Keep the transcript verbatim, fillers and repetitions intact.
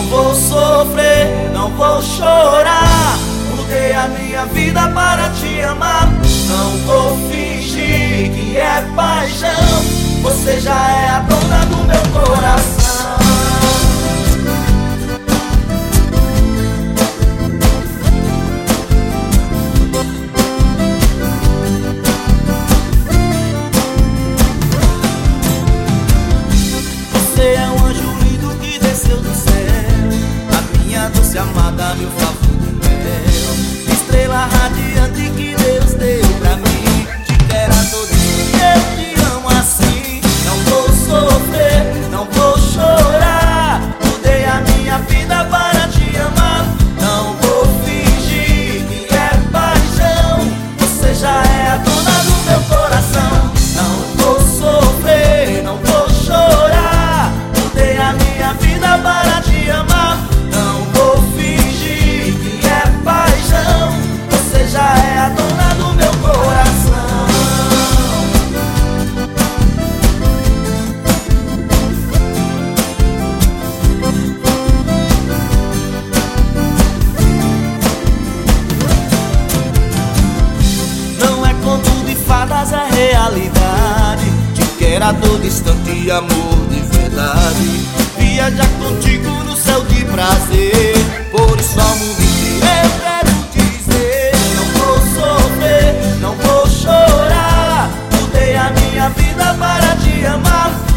vou sofrer, não vou chorar. Mudei a minha vida para te amar. Não vou fingir que é paixão. Você já é a dona do meu coração. Você é um anjo lindo que desceu do céu, a minha doce amada, meu favor de mel. Estrela radiante que Deus deu pra mim. Te quero a todo instante, eu te amo assim. Não vou sofrer, não vou chorar. Mudei a minha vida para te amar. Não vou fingir que é paixão. Você já é a dona do meu coração. Não vou sofrer, não vou chorar. Mudei a minha vida para te amar. Não vou fingir que é paixão. Você já é a dona do meu coração. Não é conto de fadas, é realidade. Te quero a todo instante, amor de verdade. Viajar contigo no céu de prazer. Por isso ao mundo inteiro eu quero dizer: não vou sofrer, não vou chorar. Mudei a minha vida para te amar.